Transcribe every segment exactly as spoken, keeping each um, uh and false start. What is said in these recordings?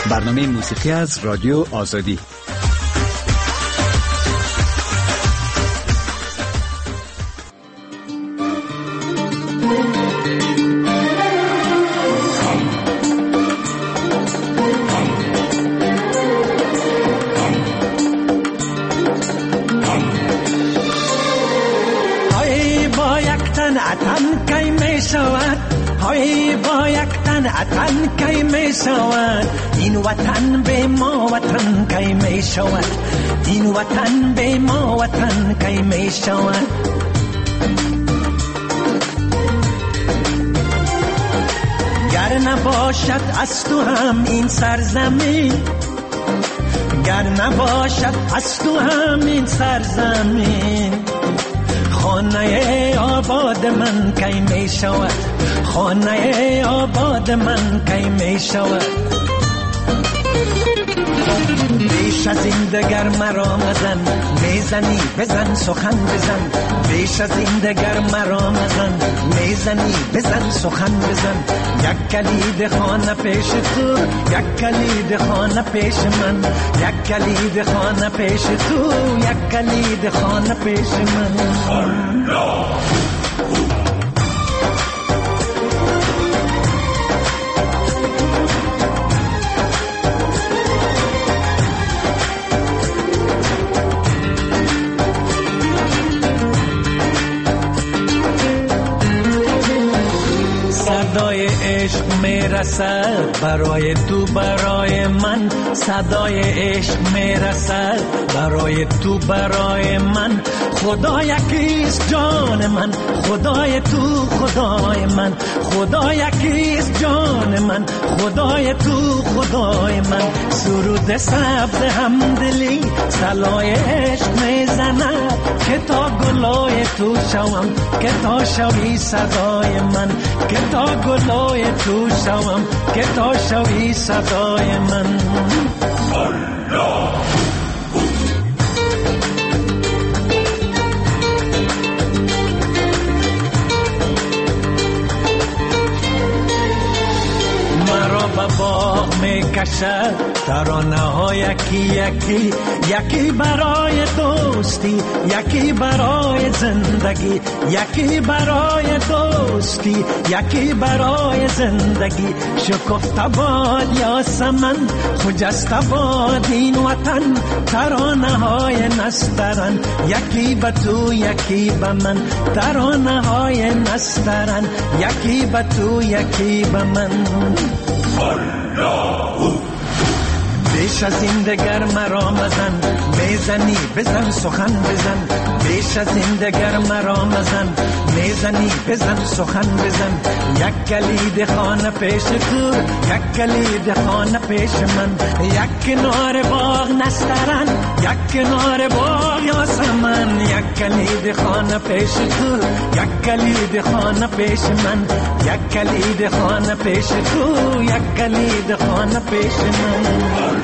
برنامه موسیقی از رادیو آزادی. های با یک تن اتن کی می شود، این وطن به ما وطن کی می شود، این وطن به ما وطن کی می شود. گر نباشد از تو هم این سرزمین، گر نباشد از تو هم این سرزمین، خانه آباد من کی می شود، خانه آباد من کی می شود. بیش از این دگر مرا مزن، میزنی بزن سخن بزن، بیش از این دگر مرا مزن، میزنی بزن سخن بزن. یک کلید خانه پیش تو، یک کلید خانه پیش من، یک کلید خانه پیش تو، یک کلید خانه پیش من. صدای عشق میرسد برای تو برای من، صدای عشق میرسد برای تو برای من. خدا یکیست جان من، خدای تو خدای من، خدا یکیست جان من، خدای تو خدای من. سرود سبز همدلی صلای عشق میزند، که تا گلای تو شوم، که تا شوی صدای من، که تا گلای تو شوم، که تا شوی صدای من. الله مرا به باغ میکشد ترانه ها یکی یکی، یکی برای دوستی، یکی برای زندگی، یکی برای دوستی، یکی برای زندگی. شکفته باد یاسمن، خجسته باد این وطن، ترانه های نسترن، یکی به تو یکی به من، ترانه های نسترن، یکی به تو یکی به من. بیش از این دگر مرا مزن، میزنی بزن سخن بزن، بیش از این دگر مرا مزن، میزنی بزن سخن بزن. یک کلید خانه پیش تو، یک کلید خانه پیش من، یک کنار باغ نسترن، یک کنار باغ یاسمن. یک کلید خانه پیش تو، یک کلید خانه پیش من، یک کلید خانه پیش تو، یک کلید خانه پیش من.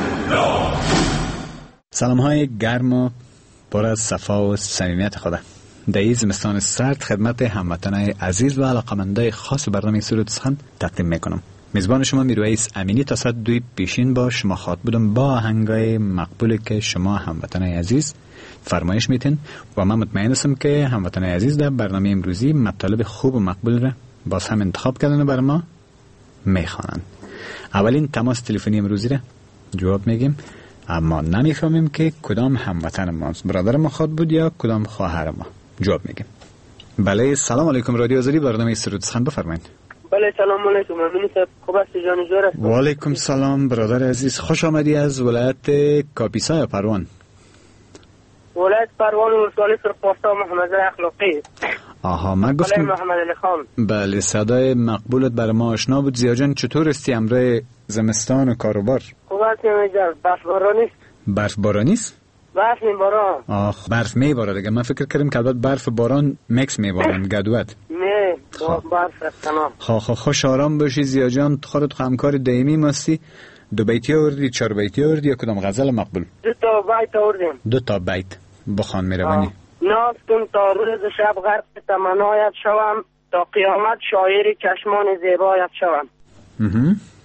سلام های گرم و پر از صفا و صمیمیت خدا. در این زمستان سرد خدمت هموطنان عزیز و علاقه‌مندای خاص برنامه سرود سخن تقدیم میکنم. میزبان شما میرویس امینی تا ساعت دوی پیشین با شما خواهد بودم با آهنگای مقبولی که شما هموطنان عزیز فرمایش میتین و من مطمئن هستم که هموطنان عزیز در برنامه امروزی مطالب خوب و مقبول را باز هم انتخاب کردن و بر ما میخوانند. اولین تماس تلفنی امروزی را جواب میگیم، اما نمیفهمیم که کدام هموطن ماست، برادر ما خواد بود یا کدام خواهر ما. جواب میگیم. بله سلام علیکم، رادیو آزادی، برنامه سرود سخن بفرمایید. بله سلام علیکم، ممنون صاحب. خوب است جان جور است. و علیکم سلام برادر عزیز، خوش آمدی از ولایت کاپیسا یا پروان؟ ولایت پروان و ولسوالی سرخپاستا محمد اخلاقی. آها من گفتم محمد علی خان. بله صدای مقبولت برای ما آشنا بود. زیا جان چطور استی امروز زمستان و کاروبار؟ خوب است اینجا. برف بارانی است. برف بارانی است؟ برف میباره. آخ برف میباره دیگه. من فکر کردم که البته برف باران میکس میبارن گدوت. نه برف است تمام. خا خا خوش آرام باشی زیا جان. خودت همکار دائمی مستی. دو بیتی آوردی، چهار بیتی آوردی یا کدام غزل مقبول؟ دو تا بیت آوردیم. دو تا بیت بخوان میروانی. نافتم تا روز شب غرق تمنایت شوم، تا قیامت شاعر چشمان زیبایت شوم.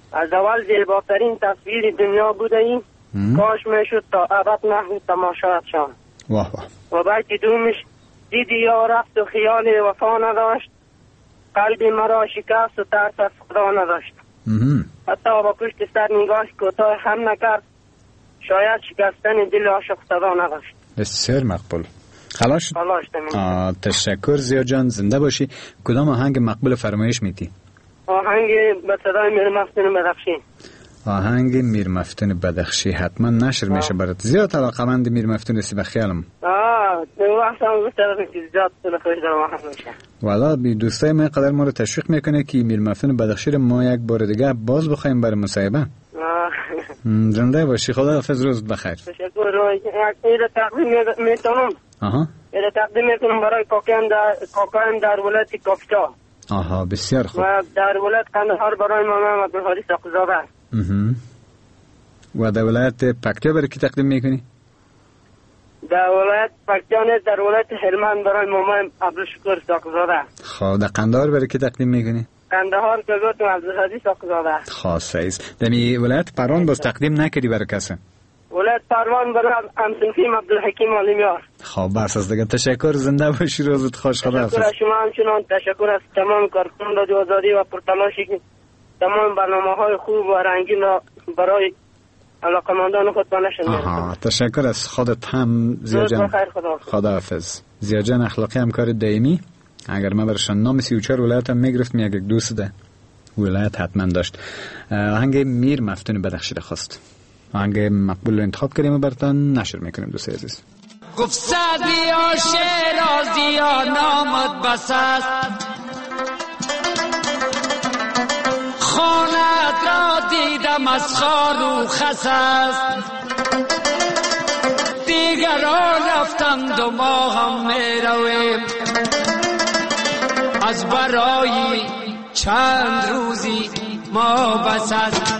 از اول زیباترین تصویر دنیا بوده این کاش میشد تا ابد نحن تماشایت شان. واه واه. و بیت دومش دیدی یا رفت و خیال وفا نداشت، قلب مرا شکست و ترس از خدا نداشت. حتی با پشت سر نگاه کوتاه هم نکرد، شاید شکستن دل عاشق صدا نداشت. بسیار مقبول. خلاص خلاص تمام. تشکر زیا جان، زنده باشی. کدام آهنگ مقبول فرمایش میتی؟ آهنگ به صدای میر مفتون بدخشی. آهنگ میر مفتون بدخشی حتما نشر میشه برات. زیاد علاقمند میر مفتون هستی بخیالم. آه دو وقت هم بسیار که زیاد خوش در آهنگ میشه. والا بی دوستای من قدر ما رو تشویق میکنه که میر مفتون بدخشی رو ما یک بار دیگه باز بخوایم برای مصاحبه. زنده باشی. خدا حافظ، روز بخیر. تشکر. روی ایره تقدیم میتونم. آها. ایره تقدیم میتونم برای کاکایم در کاکایم در ولایت کافتا. آها بسیار خوب. و در ولایت قندهار برای مامان عبدالحادی ساقزاده. اها. و در ولایت پکتیا برای کی تقدیم میکنی؟ در ولایت پکتیا نه، در ولایت هلمند برای مامان عبدالشکور ساقزاده. خب در قندهار برای کی تقدیم میکنی؟ قندهار که گفتم عبدالحادی ساقزاده. خاصه است. دمی ولایت پروان باز تقدیم نکردی برای کسی؟ ولایت پروان برای همسنفیم عبدالحکیم عالمیار. خب بس از دیگه. تشکر، زنده باشی، روزت خوش. خدا حافظ. تشکر از شما همچنان. تشکر از تمام کارکنان رادیو آزادی و پرتلاشی که تمام برنامه‌های خوب و رنگین را برای علاقمندان خود به نشر می‌رسانید. آها تشکر از خودت هم زیا جان. خدا خدا حافظ. زیا جان اخلاقی همکار دائمی. اگر من برشان نام سی و چهار ولایت هم میگرفتم، یک دوست ده ولایت حتما داشت. آهنگ میر مفتون بدخشی را خواست. آهنگ مقبول رو انتخاب کردیم و براتون نشر میکنیم دوست عزیز. گفت سعدی شیرازی نامت بس است، خانت را دیدم از خار و خس است، دیگران رفتند و ما هم می رویم، از برای چند روزی ما بس است.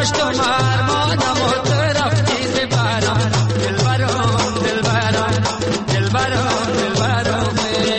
داشتم ارمانم و تو رفتی دلبرم دلبرم دلبرم دلبرم دلبرم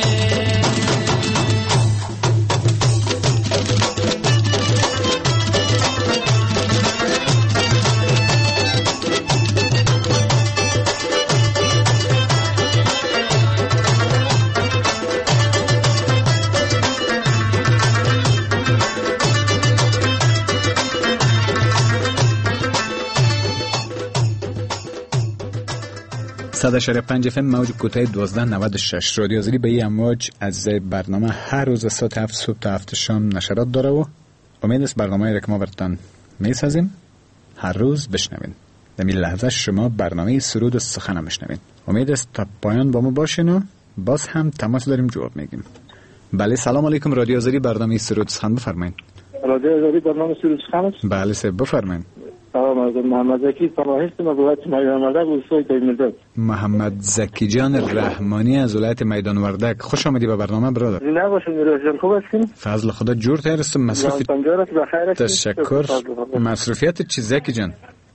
صد اشاره پنج اف ام موج کوتاه دوازده نود و شش رادیو آزادی به این امواج از برنامه هر روز از ساعت هفت صبح تا هفت شام نشرات داره و امید است برنامه را که ما براتون میسازیم هر روز بشنوین. در این لحظه شما برنامه سرود و سخن میشنوین. امید است تا پایان با ما باشین و باز هم تماس داریم جواب میگیم. بله سلام علیکم رادیو آزادی برنامه سرود سخن بفرمایید. رادیو آزادی برنامه سرود سخن. بله سه بفرمایید. سلام علیکم محمد زکی پناهست مقولات میدان وردک اوستای تایمرداد. محمد زکی جان رحمانی از ولایت میدان وردک خوش آمدی به برنامه برادر. زنده باشید میراج جان خوب هستین؟ فضل خدا جور ترست مصروفی تشکر. مصروفیت چی زکی جان؟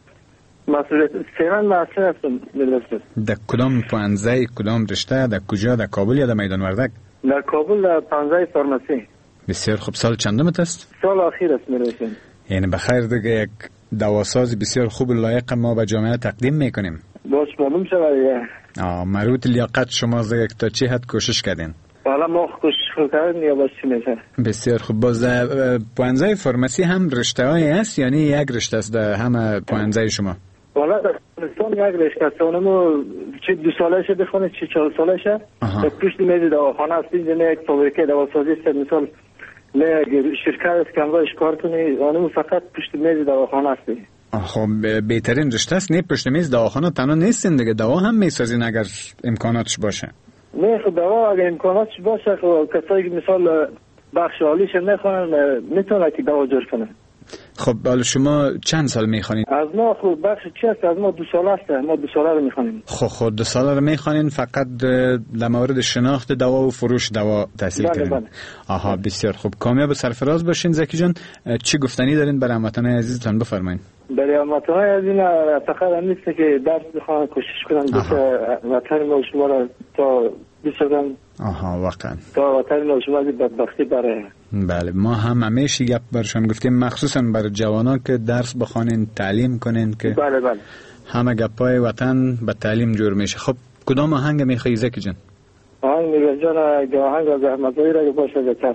مصروفیت سیران مصروف هستم میراج جان. در کدام پانزه کدام رشته در کجا در کابل یا در میدان وردک؟ در کابل در پانزه فارماسی. بسیار خوب. سال چندمت است؟ سال اخیر است میراج جان. یعنی بخیر دیگه یک دواساز بسیار خوب لایق ما به جامعه تقدیم میکنیم. باش معلوم شود. آه مروت لیاقت شما از یک تا چی حد کوشش کردین؟ حالا ما کوشش کردیم یا باش چی میشه؟ بسیار خوب. باز پوانزه فارماسی هم رشته هایی هست یعنی یک رشته است در همه پوانزه شما؟ والا در پاکستان یک رشته است. اونمو چه دو ساله شه بخونه چه چهار ساله شه. در پشت میز دواخانه است اینجا یک فابریکه دواسازی است. مثال نه شرکت است که همراهش کار کنی آنمو فقط پشت میز دواخانه هستی. خب بهترین رشته است. نه پشت میز دواخانه تنها نیستین دیگه دوا هم میسازین اگر امکاناتش باشه. نه خب دوا اگر امکاناتش باشه خب کسایی که مثال بخش عالیش نخونن میتونه که دوا جور کنه. خب حالا شما چند سال میخوانید؟ از ما خب بخش چی است؟ از ما دو ساله است. ما دو ساله رو میخوانیم. خب خود دو ساله رو میخوانین فقط در مورد شناخت دوا و فروش دوا تحصیل کردین. بله بله. آها بسیار خوب. کامیاب و سرفراز باشین زکی جان. چی گفتنی دارین برای هموطنان عزیزتان بفرمایید. برای هموطنان عزیز فقط نیست که درس بخوان کوشش کنن که وطن ما شما را تا بسازن. آها واقعا تا وطن ما شما بدبختی برای. بله ما هم همیشه گپ برشان گفتیم مخصوصا برای جوانان که درس بخوانین تعلیم کنین که بله بله همه گپای وطن به تعلیم جور میشه. خب کدام آهنگ میخوای زکی جان؟ آهنگ میگه جان آهنگ از احمد ظاهر اگه باشه بهتره.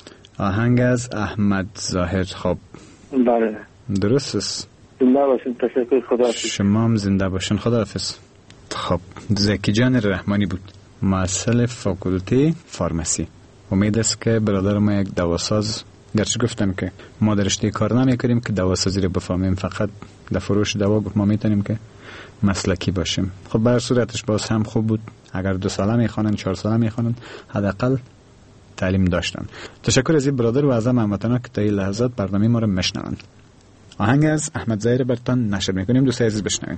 آهنگ از احمد ظاهر. خب بله درست است. زنده باشین. تشکر. خدا شما هم زنده باشین. خداحافظ. خب زکی جان رحمانی بود معسل فاکولته فارماسی. امید است که برادر ما یک دواساز گرچه گفتم که ما در رشته کار نمی کنیم که دواسازی رو بفهمیم فقط در فروش دوا ما میتونیم که مسلکی باشیم. خب بر صورتش باز هم خوب بود اگر دو ساله میخوانن چهار ساله میخوانن حداقل تعلیم داشتن. تشکر از این برادر و از هموطنان که تا این لحظات برنامه ما رو میشنون. آهنگ از احمد ظاهر براتون نشر میکنیم. دوستای عزیز بشنوید.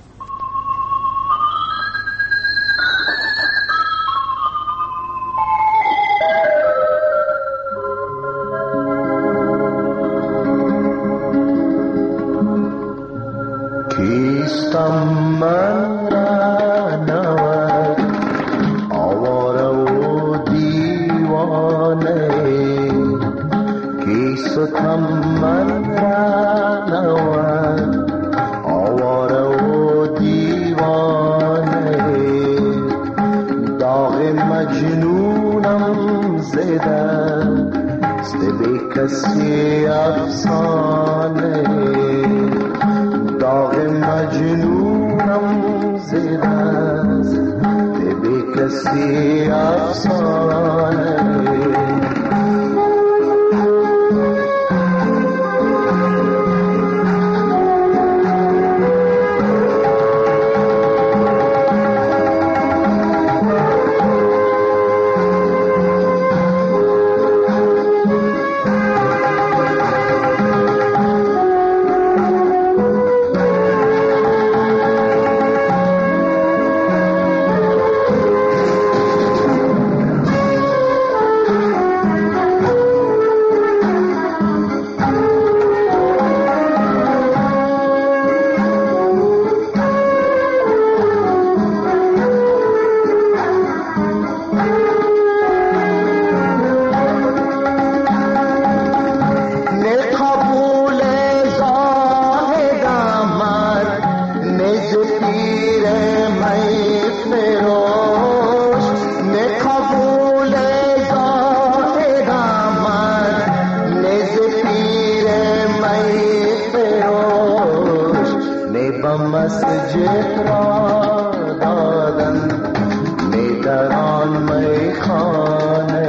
به مسجد را دادن می در آن میخانه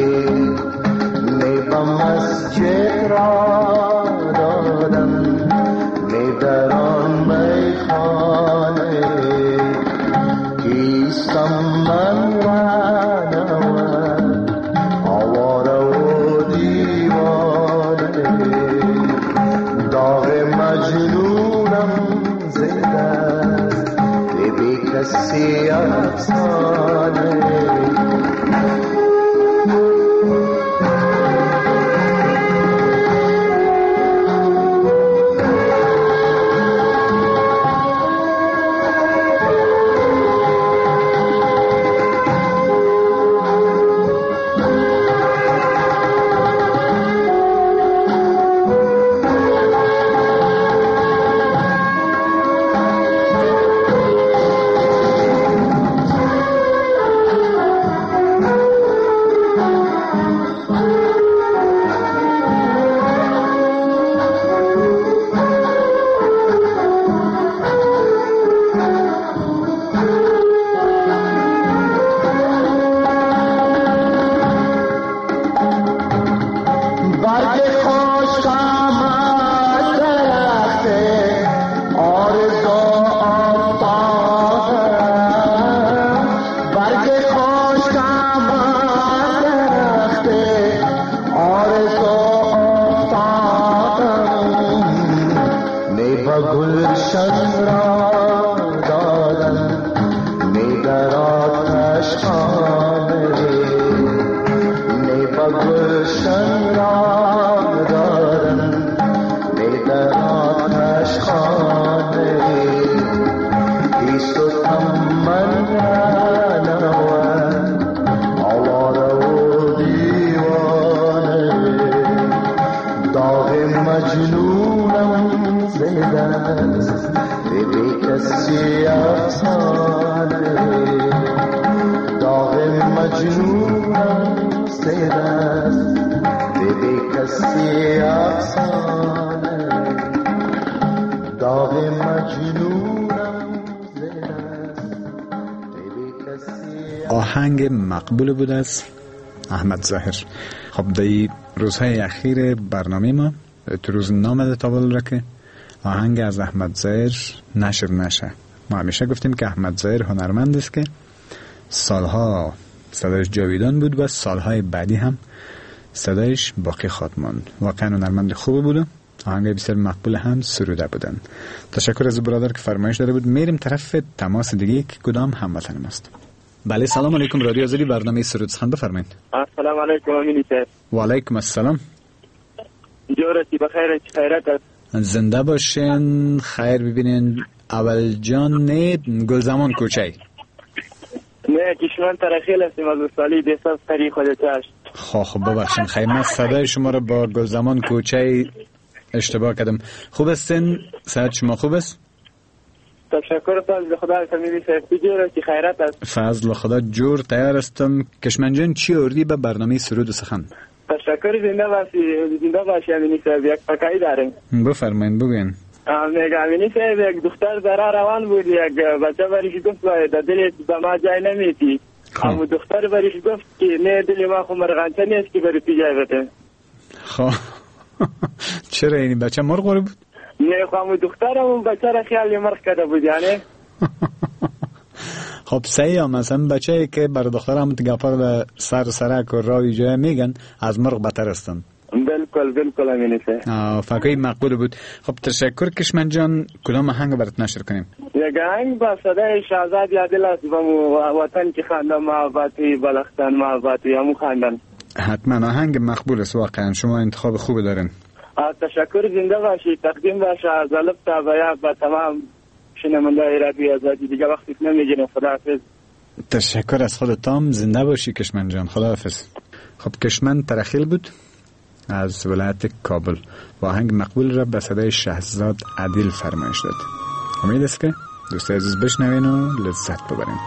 می به مسجد را دادن می در آن میخانه کیستم من رانم آواره و دیوانه داغ مجنونم زده بی کسی افسانه آهنگ مقبول بود از احمد ظاهر. خب در روزهای اخیر برنامه ما تو روز نامده تاول را که آهنگ از احمد ظاهر نشر نشه. ما همیشه گفتیم که احمد ظاهر هنرمند است که سالها صدایش جاویدان بود و سالهای بعدی هم صدایش باقی خواهد ماند. واقعا هنرمند خوب بود. آهنگ بسیار مقبول هم سروده بودن. تشکر از برادر که فرمایش داده بود. میریم طرف تماس دیگه که کدام هموطن ماست. بله سلام علیکم، رادیو آزادی برنامه سرود سخن بفرمایید. السلام علیکم امینی صاحب. و علیکم السلام. جورتی بخیر، خیرت است. زنده باشین، خیر ببینین. اول جان نه گلزمان کوچه نه کشمن ترخیل هستیم از سالی دیساز تری خودت هست. خب خب ببخشین خیلی من صدای شما رو با گلزمان کوچه اشتباه کردم. خوب هستین؟ صحت شما خوب است؟ تشکر فضل خدا. فهمیدی صاحب جور که خیرت است. فضل خدا جور تیار هستم. کشمن جان چی آوردی به برنامه سرود و سخن؟ تشکر. زنده باشی، زنده باشی امینی صاحب. یک فکایی داریم. بفرمایید بگوین. میگم امینی صاحب یک دختر در روان بود، یک بچه بریش گفت در دلت به ما جای نمیتی. اما دختر بریش گفت که نه دل ما خو مرغانچه نیست که بری پی جای بده. خب چرا این بچه مرغ بود؟ نه خو اما دختر اون بچه را خیال مرغ کرده بود یعنی. خب صحیح هم مثلا بچه که بر دختر هم تگفر در سر سرک و راوی جای میگن از مرغ بتر هستن. بالکل بالکل امینی صاحب. فکری مقبول بود. خب تشکر کشمن جان. کدام آهنگ برات نشر کنیم؟ یک آهنگ با صدای شهزاد یادل است و وطن که خواندم محبتی بلختن محبتی همون خواندن. حتما آهنگ مقبول است. واقعا شما انتخاب خوب دارین. تشکر. زنده باشید. تقدیم باشه از الف تا بیا با تمام شنوندگان رادیو آزادی. دیگه وقتی نمیگیرم. خداحافظ. تشکر از خودتام. زنده باشی کشمن جان. خداحافظ. خب کشمن ترخیل بود از ولایت کابل و آهنگ مقبول را به صدای شهزاد عادل فرمایش داد. امید است که دوستای عزیز بشنوین و لذت ببرین.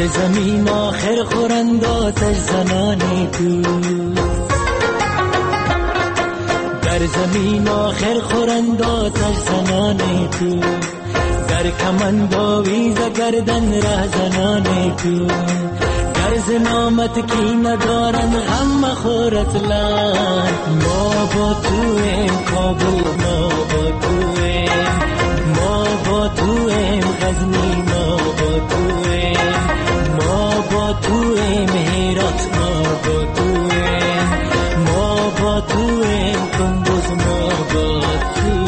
در زمین آخر خورند آتش زنان تو، در زمین آخر خورند آتش زنان تو، در کمند آویز گردن ره زنان تو، گرز نامت کی ندارن غم مخور اصلا. ما با تو ایم کابل، ما با تو ایم، ما با تو ایم غزنی، ما با تو ایم، ما با تو ایم هرات، ما با تو ایم، ما با تو ایم کندوز، ما با تو ایم.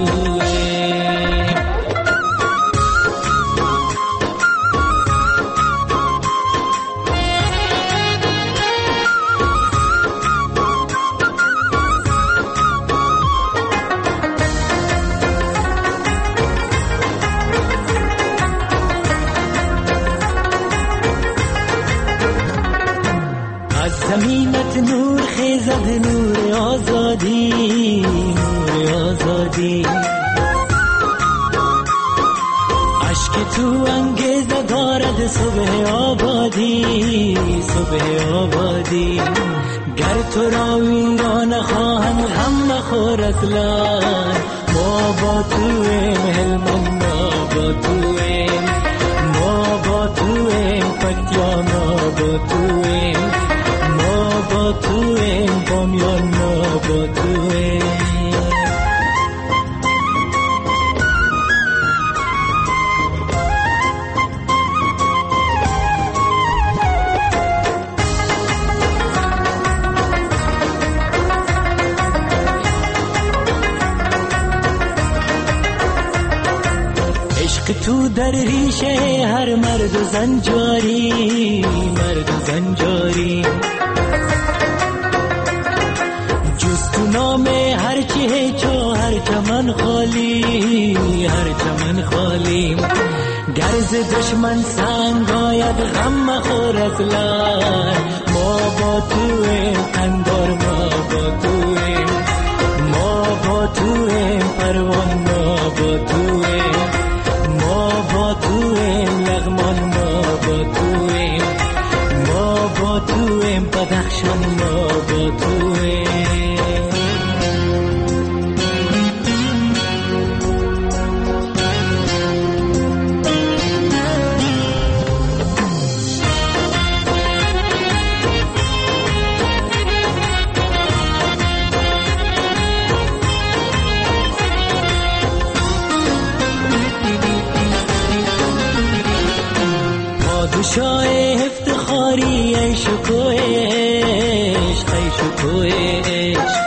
زمینت نور خیزد، نور آزادی، نور آزادی، عشق تو انگیزه دارد صبح آبادی، صبح آبادی. گر تو را ویران خواهند غم مخور اصلا. ما با تو ایم هلمند، ما با تو ایم، ما با تو ایم پکتیا، ما با تو ایم، ما با تو ایم بامیان، ما با تو ایم. عشق تو در ریشه هر مرد و زن جاری، مرد و زن جاری. جز تو نام هر چی هیچو هر چمن خالی، هر چمن خالی. گرز دشمن سنگ آید غم مخور اصلا. ما با تو ایم قندار، ما با تو ایم، ما با تو ایم پروان، ما با تو ایم، ما با تو ایم لغمان، ما با تو ایم، ما با تو ایم بدخشان، ما با تو ایم. پادشاه افتخاری ای شکوه عشق، ای شکوه عشق.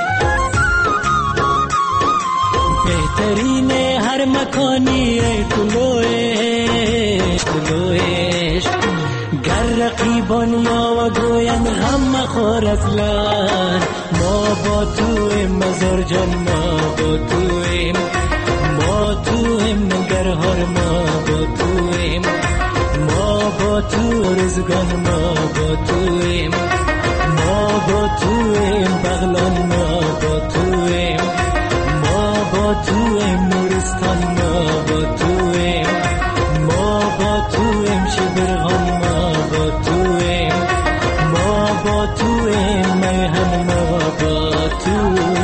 بهترین هر مکانی ای طلوع عشق، طلوع عشق. گر رقیبان یا و گویند غم مخور اصلا. ما با تو ایم مزار جان، ما با تو ایم، ما تو ایم نگرهار، ما با تو ایم، ما با تو رزگان، ما با تو ایم، ما با تو ایم بغلان، ما با تو ایم، ما با تو ایم نورستان، ما با تو ایم، ما با تو ایم شبرغان، ما با تو ایم، ما با تو ایم میهن، ما با تو ایم.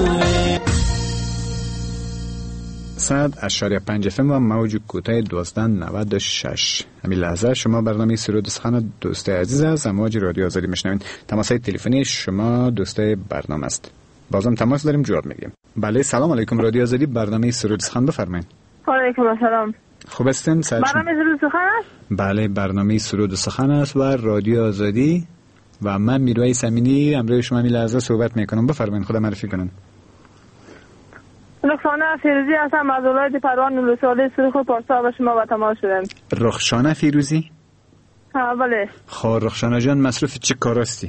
صد اشاریه پنج اف ام و موج کوتاه دوازده نود و شش. همین لحظه شما برنامه سرود سخن دوست عزیز از امواج رادیو آزادی میشنوین. تماسهای تلفنی شما دوستای برنامه است. بازم تماس داریم، جواب میگیم. بله سلام علیکم، رادیو آزادی برنامه سرود سخن بفرمایید. و علیکم السلام. خوب هستین؟ برنامه سرود سخن است؟ بله برنامه سرود سخن است و رادیو آزادی و من میرویس امینی امروز شما همین لحظه صحبت میکنم. بفرمایید، خدا معرفی کنن. رخشانه فیروزی هستم از ولایت پروان نورسالی سرخ پارسا به شما و تماس شدم. رخشانه فیروزی؟ ها بله. خب رخشانه جان مصروف چه کاراستی؟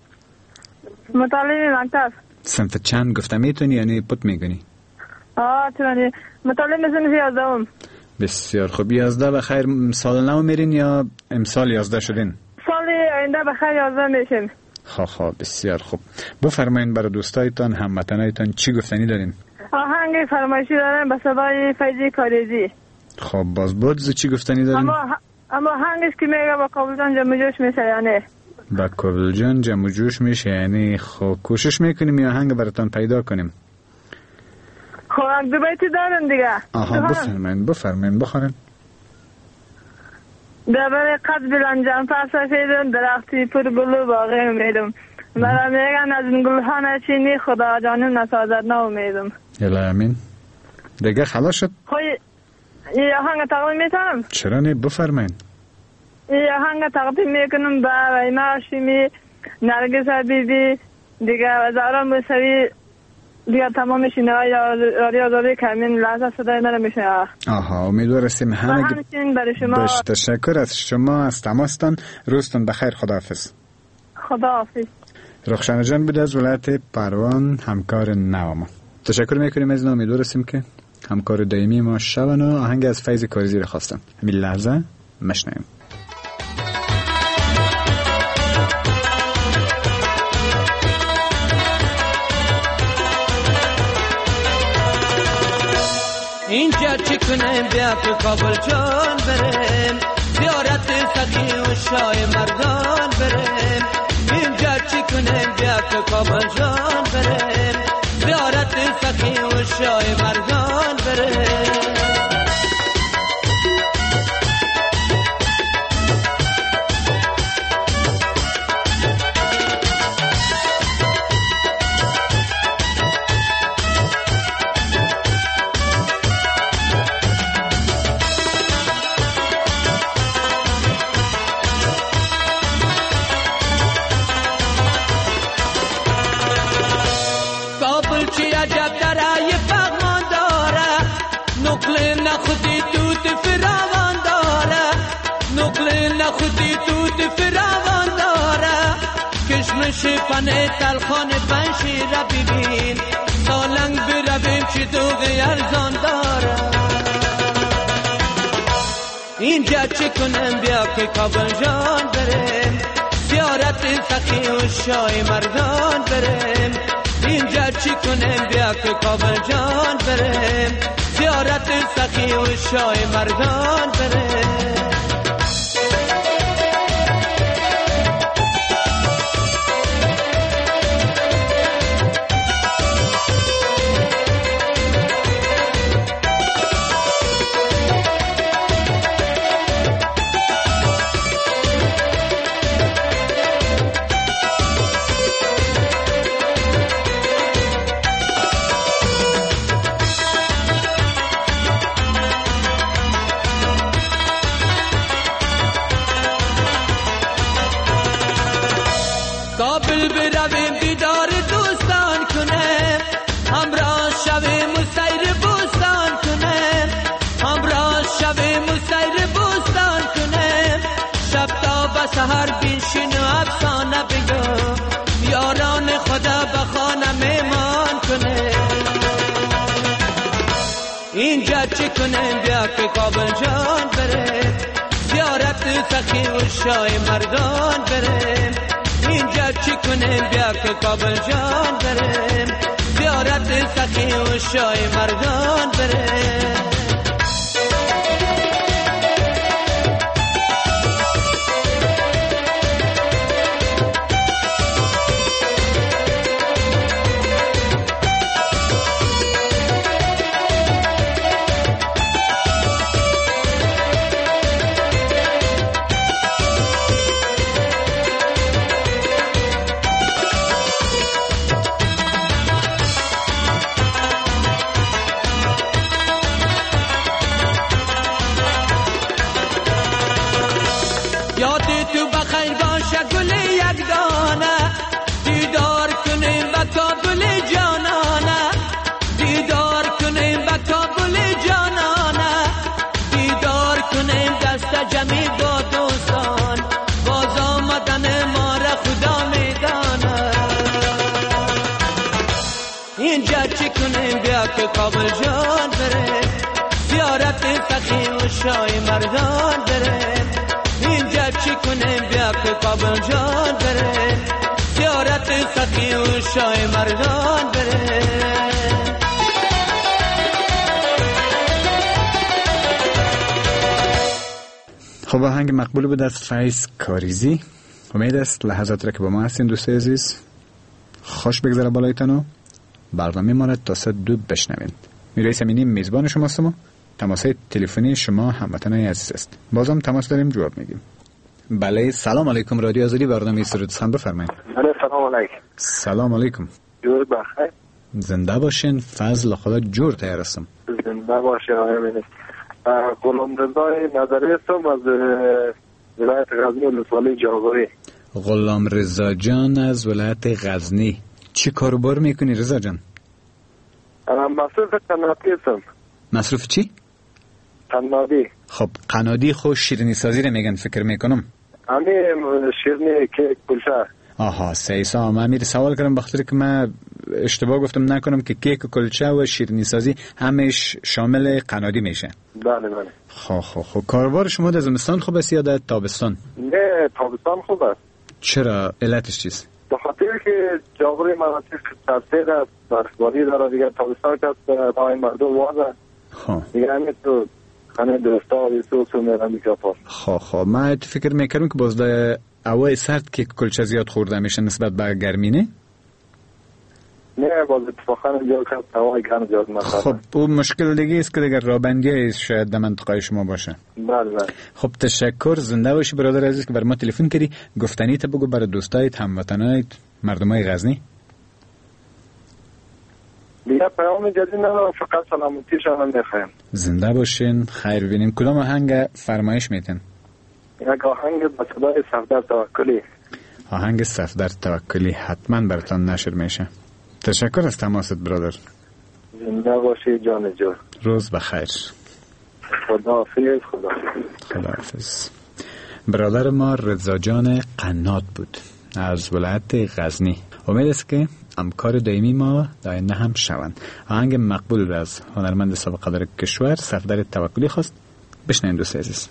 مطالعه مکتب. صنف چند گفتم میتونی یعنی پت میگنی؟ آه چونی مطالعه میزنی یازدهم. بسیار خوب. یازده بخیر. سال نو میرین یا امسال یازده شدین؟ سال آینده بخیر یازده میشیم. خب خب بسیار خوب. بفرمایید برای دوستایتان هموطنایتان چی گفتنی دارین؟ آهنگ فرمایشی دارم به صدای فیضی کاریزی. خب باز بود چی گفتنی دارین؟ اما اما هنگش که میگه با کابل جان جمع جوش میشه یعنی با کابل جان جمع جوش میشه یعنی خب کوشش میکنیم یا هنگ براتان پیدا کنیم. خب دو بیتی دارن دیگه. آها بفرمین بفرمین بخورن. درباره قد بلنجم فرسفیدم درختی پر گلو باقی میدم مرا میگن از این گلها نچینی خدا جانم نسازد ناامیدم. یلا امین دیگه خلاص شد. خب یه آهنگ تقدیم میتونم؟ چرا نه بفرمین. یه آهنگ تقدیم میکنم با ایما هاشمی نرگس حبیبی دیگه زهرا موسوی دیگه تمام شنوای رادیو آزادی که همین لحظه صدای من میشنوه. آها امیدوار هستیم همه همچنین برای شما. بش تشکر از شما از تماستان. روزتون بخیر. خداحافظ. خداحافظ. رخشانه جان بود از ولایت پروان همکار نوما. تشکر میکنیم از امیدوار هستیم که همکار دائمی ما شبن و آهنگ از فیض کاریزی رو خواستم همین لحظه مشنویم. اینجا چی کنیم بیا تو کابل جان بریم زیارت سخی و شای مردان بریم. اینجا چی کنیم بیا تو کابل جان بریم زیارت سخی و شای مردان بریم. نخودی توت فراوان داره نقل نخودی توت فراوان داره کشمش پنه تلخان پنشی را ببین سالنگ برویم چی دوغی ارزان داره. اینجا چی کنم بیا که کابل جان بریم زیارت سخی و شای مردان بریم. اینجا چی کنم بیا که کابل جان بریم زیارت سخی و شای مردان بریم. کابل برویم دیدار دوستان کنه همراه شویم و سیر بوستان کنه همراه شویم و سیر بوستان کنه شب تا به سحر بنشین و افسانه بگو یاران خدا به خانه میمان کنه. اینجا چی کنیم بیا که کابل جان بریم زیارت سخی و شای مردان بریم. اینجا چی کنیم بیا که کابل جان بریم زیارت سخی و شای مردان بریم. یادی تو بخیر باشه گل یک دانه دیدار کنیم با کابل جانانه دیدار کنیم با کابل جانانه دیدار کنیم دست جمعی با دوستان باز آمدن ما را خدا میدانه. اینجا چی کنیم بیا که کابل جان بریم زیارت سخی و شای مردان بریم. اینجا چی کنیم بیا که کابل جان بریم زیارت سخی و شای مردان بریم. خب آهنگ مقبول بود از فیض کاریزی. امید است لحظات را که با ما هستین دوست عزیز خوش بگذره بالایتان و برنامه ما را تا ساعت دو بشنوین. میرایس امینی میزبان شما هستم و تماسهای تلفنی شما هموطنان عزیز است. بازم تماس داریم جواب میدیم. بله سلام علیکم رادیو آزادی برنامه سرود سخن بفرمایید. بله سلام علیکم. سلام علیکم. جور بخیر. زنده باشین. فضل خدا جور تیار هستم. زنده باشین آقای امینی. غلام رضای نظری هستم از ولایت غزنی و ولسوالی جاغوری. غلام رضا جان از ولایت غزنی. چی کاروبار میکنی رضا جان؟ مصروف قنادی هستم. مصروف چی؟ قنادی. خب قنادی خو شیرینی سازی رو میگن فکر میکنم. امی شیرینی کیک کلچه. آها سیسا من میره سوال کردم بخاطر که من اشتباه گفتم نکنم که کیک و کلچه و شیرینی سازی همش شامل قنادی میشه. بله بله. خب خب خب کاروبار شما در زمستان خوب است یا در تابستان؟ نه تابستان خوب است. چرا علتش چیست؟ به خاطر که جاغوری مناطق سرسیر است، برفباری داره دیگه تابستان که راه مردم وازه. خب دیگه همین تو خانه درستا و سوس و میرم میکافر. خب خب من فکر میکردم که باز در اوای سرد که کلچه زیاد خورده میشه نسبت به گرمی نه؟ نه باز اتفاقا اینجا که هوای گرم زیاد مصرف. خب اون مشکل دیگه است که دیگر رابندی شاید در منطقه شما باشه. بله بله. خب تشکر زنده باشی برادر عزیز که بر ما تلفن کردی. گفتنی تو بگو برای دوستایت هموطنایت مردمای غزنی. دیگه پیام جدید ندارم فقط سلامتیشان میخوایم. زنده باشین خیر بینیم. کدام آهنگ فرمایش میتین؟ یک آهنگ با صدای صفدر توکلی. آهنگ صفدر توکلی حتما براتان نشر میشه. تشکر از تماست برادر. زنده باشی جان جو. روز بخیر. خداحافظ. خدا خداحافظ. برادر ما رضا جان قنات بود از ولایت غزنی. امید است که همکار دائمی ما داینده هم شوند. آهنگ مقبول از هنرمند سابق قدر کشور صفدر توکلی خواست. بشنوین دوست عزیز.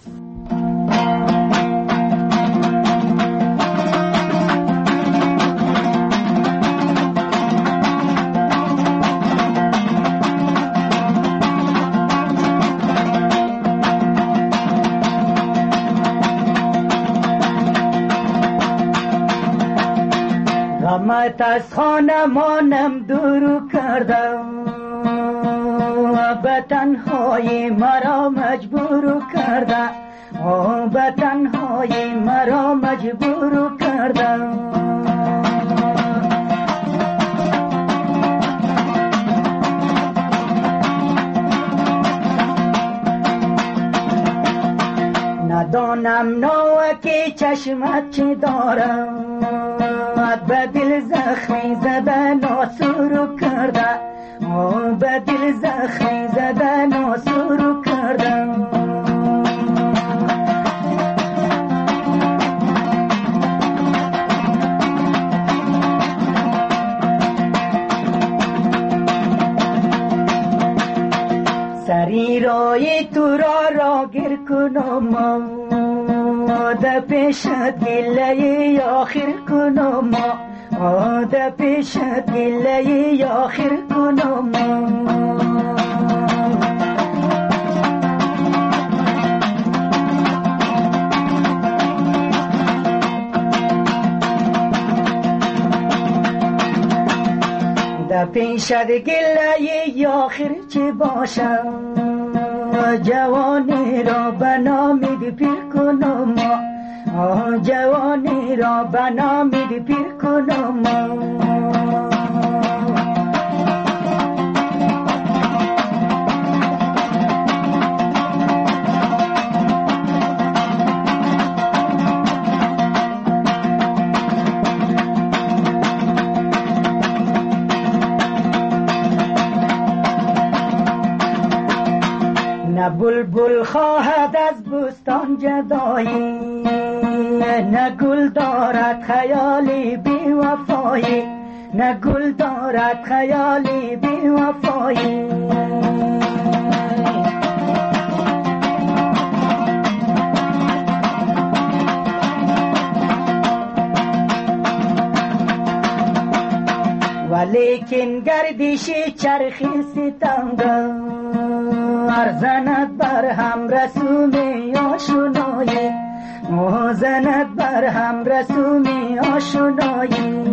رحمت از خانمانم دور کردم به تنهایی مرا مجبور کردم به تنهایی مرا مجبور کردم ندانم ناوکی چشمت چی دارم به دل زخمی زده ناسور کرده به دل زخمی زده ناسور کردم سری رای تو را را گر کنم ده پیشت گله آخر کنم ده پیشت گله آخر کنم ده پیشت گله آخر چه باشم جوانی را بنامید پیر کنم جوانی را بنامید پیر کنم نه بلبل خواهد از بستان جدایی نه گل دارد خیالی بی وفایی نه گل دارد خیالی بی وفایی ولیکن گردش چرخی ستمگاه ارزند بر هم رسومی آشنایی زند بر هم رسومی آشنایی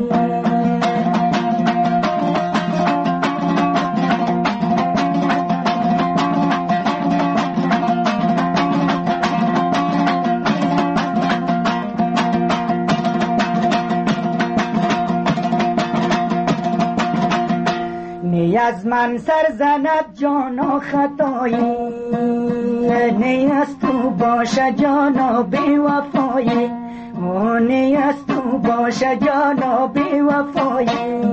نی از من سر زند جانا خطایی نی از تو باشه جانا بی وفایی نی از تو باشه جانا بی وفایی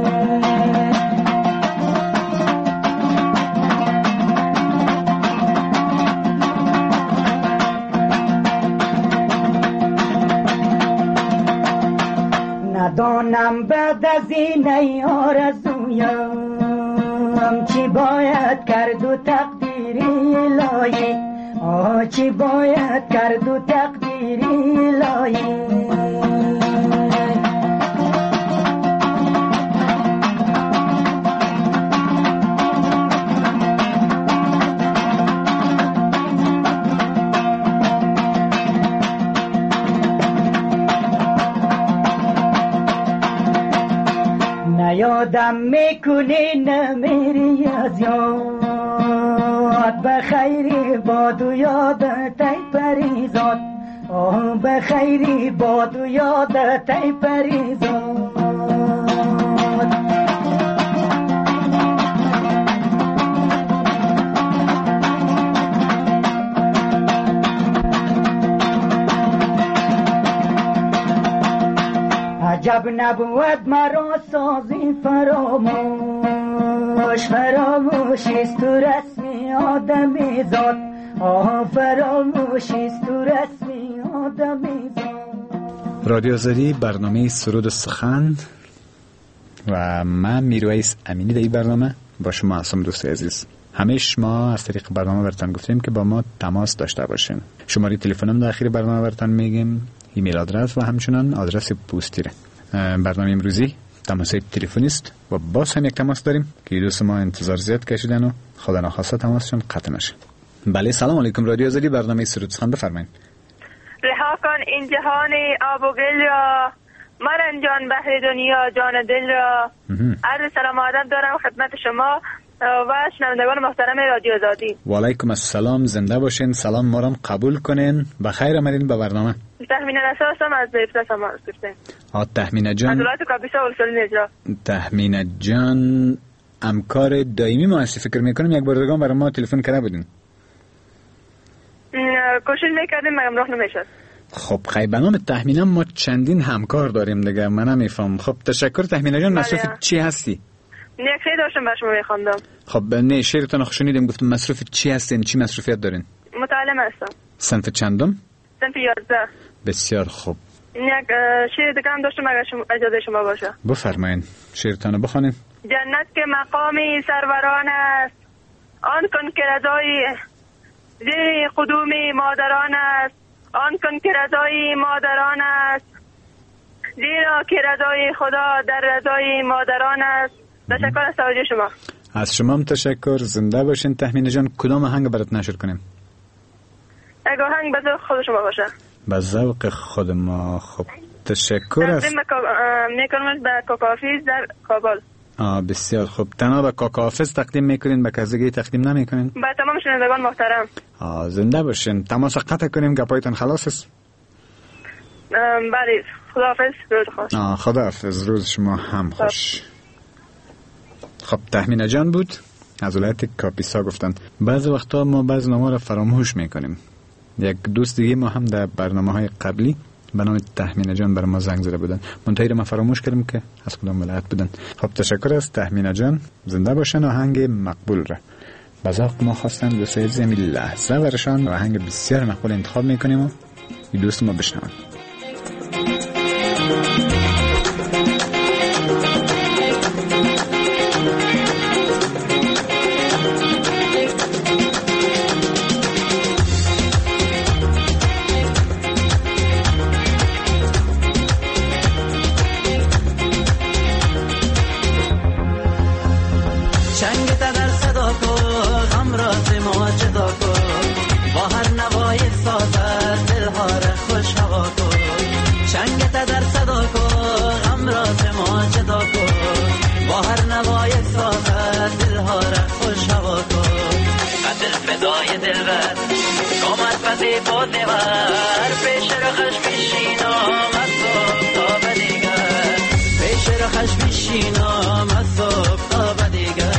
ندانم بعد از این ای آرزویم چی باید کرد و تقدیری الهی آه چی باید کرد و تقدیری الهی یادم میکنی نمیری از یاد بخیری باد و یادت ای پریزاد آه بخیری باد و یادت ای پریزاد عجب نبود مرا سازی فراموش فراموشیست تو رسمی آدمی زاد آه فراموشیست تو رسمی آدمی زاد. رادیو آزادی برنامه سرود و سخن و من میرویس امینی در این برنامه با شما هستم. دوست عزیز، همه شما از طریق برنامه براتون گفتیم که با ما تماس داشته باشین. شماره تلفنم در آخر برنامه براتون میگیم، ایمیل آدرس و همچنان آدرس پستی ره. برنامه امروزی تماس تلفنی است و باز هم یک تماس داریم که دوست ما انتظار زیاد کشیدن و خدا نخواسته تماسشون قطع نشه. بله، سلام علیکم. رادیو آزادی برنامه سرود سخن، بفرمایید. رها کن این جهان آب و گل را، مرن جان بحر دنیا جان دل را. عرض سلام و ادب دارم خدمت شما و شنوندگان محترم رادیو آزادی. و علیکم السلام، زنده باشین. سلام ما را قبول کنین. بخیر آمدین به برنامه. تهمینه اساسم از ابتدا تماس گرفتیم. آ تهمینه جان. حضرات کابیسا ارسل نجرا. تهمینه جان همکار دائمی ما هستی، فکر میکنم یک بار دیگه برای ما تلفن کرده بودین. کوشش میکردیم مگم راه نمیشد. خب خیلی به نام تهمینه ما چندین همکار داریم دیگه، من نمیفهم. خب تشکر تهمینه جان. مصروف چی هستی؟ یک شعر داشتم برای شما میخواندم. خب نه شعرتون شنیدم، گفتم مصروف چی هستین؟ چی مصروفیت دارین؟ متعلم هستم. صنف چندم؟ صنف یازده. بسیار خوب. یک شعر دیگه هم داشتم اگر شما اجازه شما باشه. بفرمایید شعرتون بخونید. جنت که مقامی سروران است، آن کن که رضای زیر قدوم مادران است، آن کن که رضای مادران است، زیرا که رضای خدا در رضای مادران است. تشکر از توجه شما. از شما هم تشکر. زنده باشین تهمینه جان. کدام آهنگ برات نشر کنیم؟ یک آهنگ به ذوق خود شما باشه. به ذوق خود ما. خب تشکر. از میکنم به کاکاحافظ در کابل. آه بسیار خوب. تنها به کاکاحافظ تقدیم میکنین، به کسی دیگه تقدیم نمیکنین؟ به تمام شنوندگان محترم. آه زنده باشین. تماس قطع کنیم، گپایتون خلاص است. بله، خداحافظ، روز خوش. آه خداحافظ، روز شما هم خوش. خب تهمینه جان بود از ولایت کاپیسا. گفتن بعضی وقتا ما بعضی نام‌ها را فراموش میکنیم. یک دوست دیگه ما هم در برنامه‌های قبلی به نام تهمینه جان بر ما زنگ زده بودن، منتهی ما فراموش کردیم که از کدام ولایت بودن. خب تشکر از تهمینه جان. زنده باشن. آهنگ مقبول را به ذوق ما خواستن دوست عزیز می لحظه ورشان آهنگ بسیار مقبول انتخاب میکنیم و این دوست ما بشنون. چنگ در صدا کو غم را زمان جدا کن، با هر نوای سازت دلها را خوش هوا کن، چنگت در صدا کن، امراض ما جدا کن، با هر نوای سازت دلها را خوش هوا کن. قتل فدای دلبر کامت پسی بود نور، پیش رو خش بشینم از صبح تا به دیگر، پیش رو خش بشینم از صبح تا به دیگر.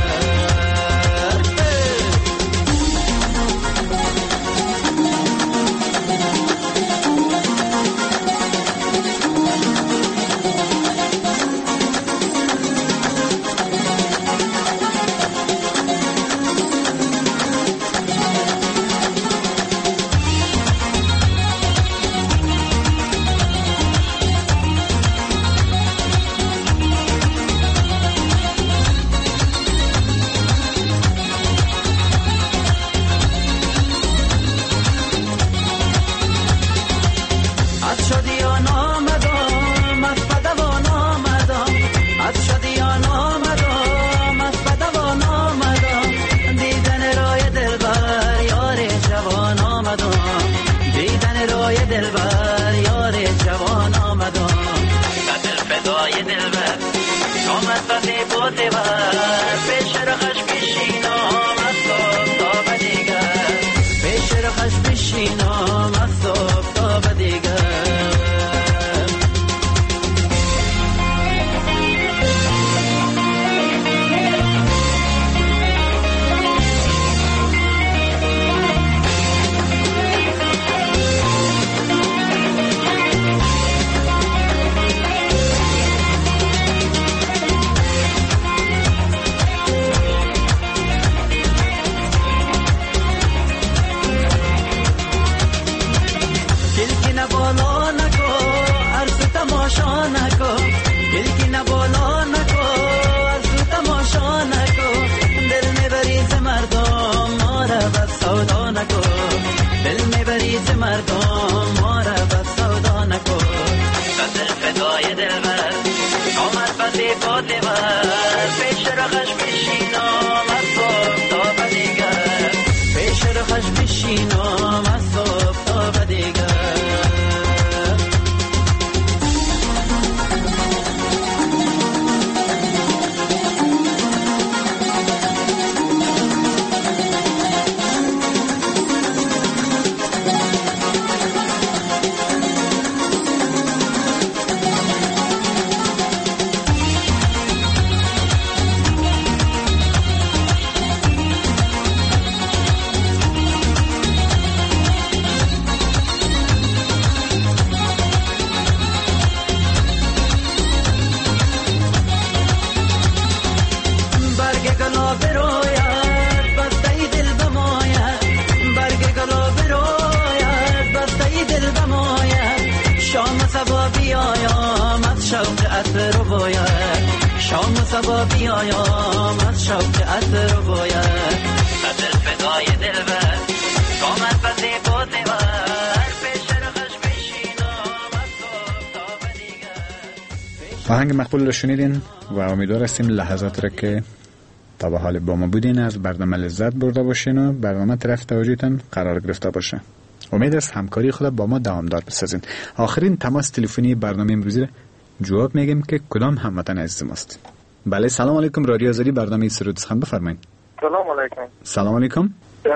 آهنگ مقبول رو شنیدین و امیدوار هستیم لحظات را که تا به حال با ما بودین از برنامه لذت برده باشین و برنامه طرف توجهتون قرار گرفته باشه. امید است همکاری خود با ما دوامدار بسازین. آخرین تماس تلفنی برنامه امروزی را جواب میگیم که کدام هموطن عزیز ماست. بله سلام علیکم، رادیو آزادی برنامه سرود سخن بفرمایید. سلام علیکم. سلام علیکم.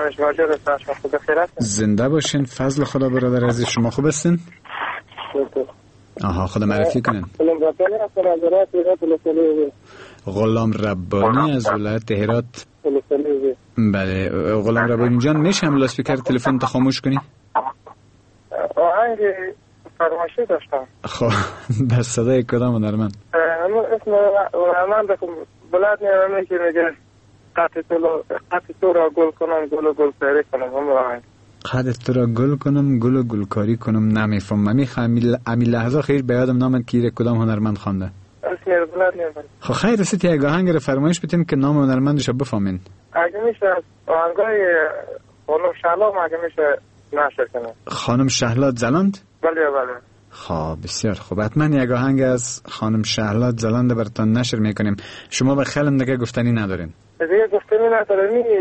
زنده باشین. فضل خدا برادر عزیز، شما خوب هستین؟ آها، خدا معرفی کنین. غلام ربانی از ولایت هرات. بله غلام ربانی جان، میشه هم لاسپیکر تلفن تا خاموش کنی؟ آهنگ فرمایشی داشتم. خب بس صدای کدام هنرمند؟ اسم هنرمند بلد نمیدونم که میگه قطع تو را گل کنم گل و گل کاری کنم. هم آهنگ قطع تو را گل کنم گل و گل کاری کنم نمیفهم. میخوام امی لحظه خیر به یادم نامد که کدام هنرمند خوانده. اسم بلد نمیدونم. خب خیر است یک آهنگ رو فرمایش بدیم که نام هنرمندش بفهمین. اگه میشه آهنگای خانم شهلات اگه میشه نشر کنه. خانم شهلات زلند؟ بله بله. خب بسیار خوب، حتما یک آهنگ از خانم شهلات زلند براتون نشر میکنیم. شما به خیلی دیگه گفتنی ندارین؟ دیگه گفتنی ندارم.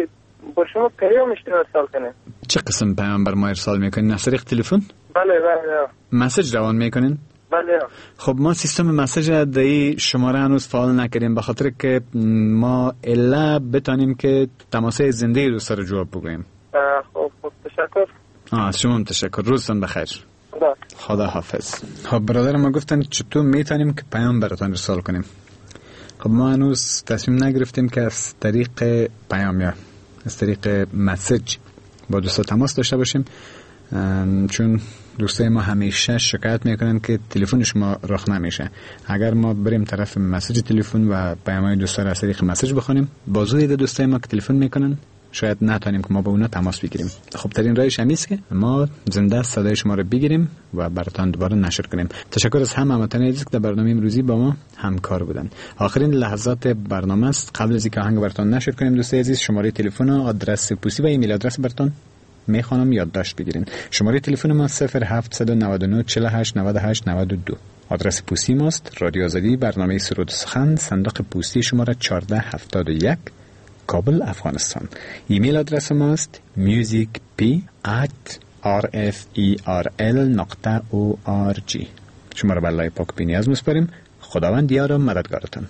با شما پیام ارسال کنیم. چه قسم پیام بر ما ارسال میکنین؟ از طریق تلفن؟ بله بله. مسیج روان میکنین؟ بله. خب ما سیستم مسیج دایی شماره هنوز فعال نکردیم به خاطر که ما الا بتانیم که تماسه زنده دوستا رو جواب بگوییم. خب خب تشکر. آه از شما تشکر. روزتون بخیر. خدا. خدا حافظ. خب برادر ما گفتن چطور میتونیم که پیام براتون ارسال کنیم. خب ما هنوز تصمیم نگرفتیم که از طریق پیام یا از طریق مسیج با دوستا تماس داشته باشیم، چون دوستای ما همیشه شکایت میکنن که تلفن شما راه نمیشه. اگر ما بریم طرف مسیج تلفن و پیام‌های دوستا را از طریق مسیج بخونیم، بازو دید دوستای ما که تلفن میکنن شاید نتونیم که ما با اونا تماس بگیریم. خب ترین راهش همین است که ما زنده صدای شما رو بگیریم و براتون دوباره نشر کنیم. تشکر از همه هموطنان عزیز که در برنامه امروزی با ما همکار بودن. آخرین لحظات برنامه است. قبل از اینکه آهنگ براتون نشر کنیم دوستای عزیز، شماره تلفن و آدرس پستی و ایمیل آدرس براتون میخوانم یادداشت بگیرین. شماره تلفن ما صفر هفت نه نه چهل و هشت نود و هشت نود و دو. آدرس پستی ماست رادیو آزادی، برنامه سرود سخن، صندوق پستی شماره چهارده هفتاد و یک، کابل، افغانستان. ایمیل آدرس ماست musicp at rferl نقطه org. شما را به الله پاک بی نیاز میسپاریم. خداوند یار و مددگارتان.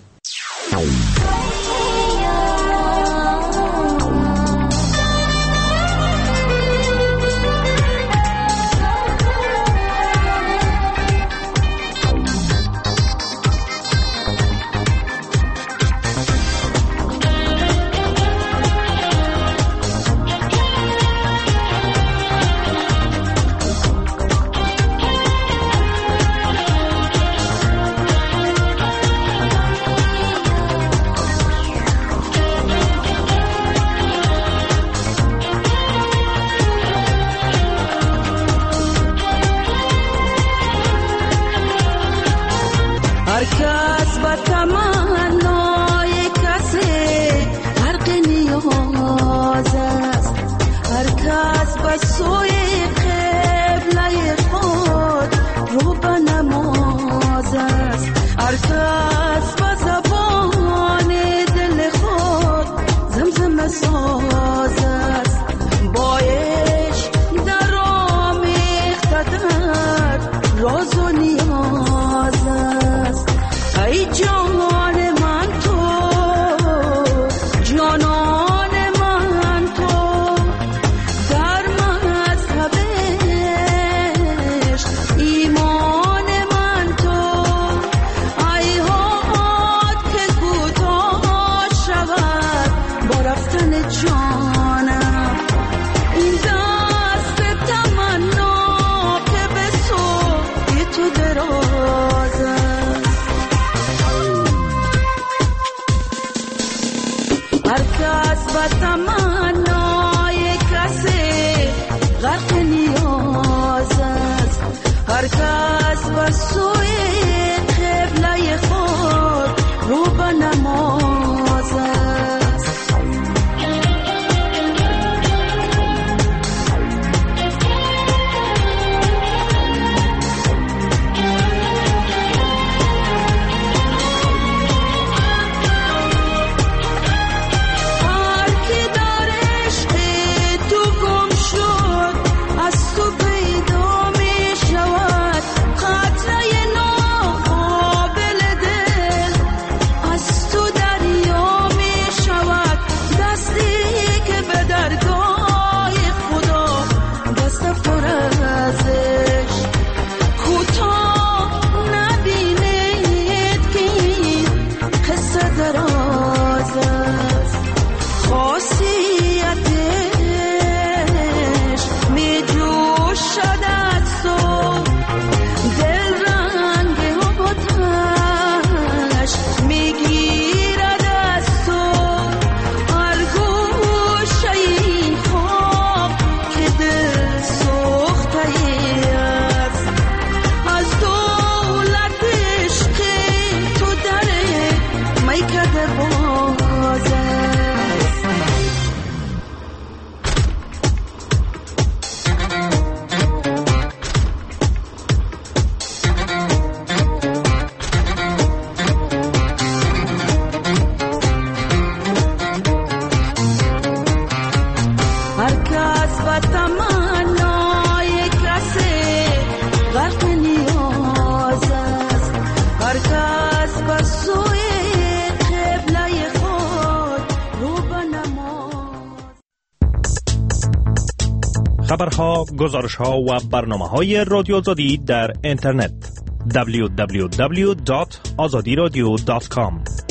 خبرها، گزارشها و برنامه‌های رادیو آزادی در اینترنت دبلیو دبلیو دبلیو دات آزادی رادیو دات کام